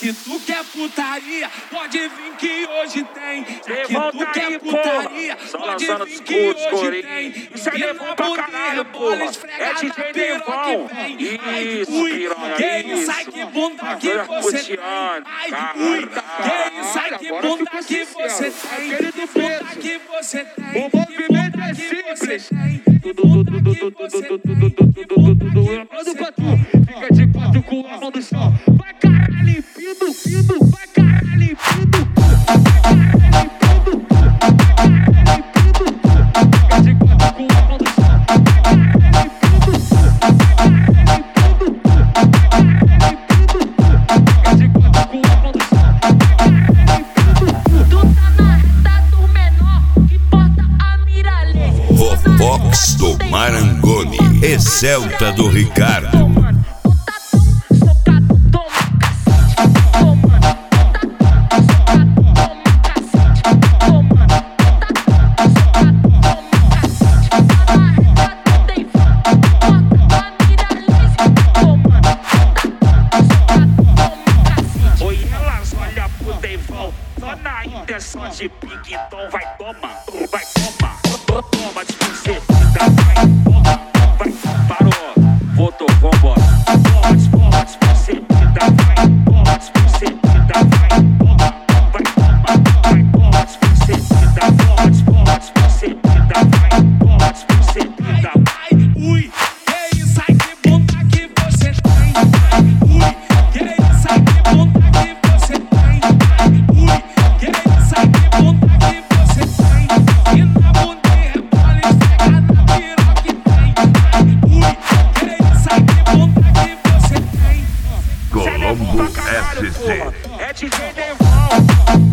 que tu quer putaria, pode vir que hoje tem. Já que tu quer putaria, pode vir que hoje tem. Isso é Devon pra caralho, porra. É DJ Devon. Isso, piranha. Que isso, ai que bunda que você tem. Ai, ui, que isso, ai que bunda que você tem. Que bunda que você tem. O movimento é simples. Manda pra tu. Fica de quatro com a mão no chão. Vai caralho, pido, pido. Vai caralho, pido. Vai caralho, pido. Vai caralho, pido. Fica de quatro com a mão no chão. Vai caralho, pido. Vai caralho, pido. Vai caralho, pido. Fica de quatro com a mão no chão. Vai caralho, pido. Tu tá na reta do menor que porta a miralha. Vovox do Marangoni e Celta do Ricardo. Só na intenção de pique, então vai tomar, vai tomar, toma de você, vai, toma, vai, parou, voltou, vambora, toma de você, vai, toma de você, vai, toma, vai, toma, vai, toma de você, toma de você, vai, toma de você, vai, ui, que isso, ai que bunda que você tem. Ui, que isso, ai que bunda que você tem. Ui, que isso, ai que bunda que você tem. E na bunda rebola e esfrega na piroca que tem. Ui, que isso, ai que bunda que você tem. Colombo SC. é DJ Devon.